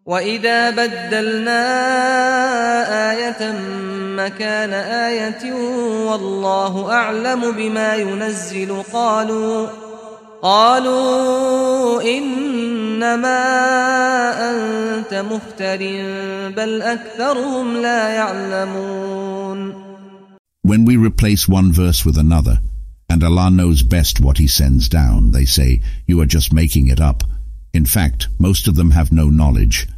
وَإِذَا بَدَّلْنَا آيَةً مَكَانَ آيَةٍ وَاللَّهُ أَعْلَمُ بِمَا يُنَزِّلُ قالوا إنما أنت مفتر بل أكثرهم لا يعلمون. When we replace one verse with another, and Allah knows best what He sends down, they say, you are just making it up. In fact, most of them have no knowledge.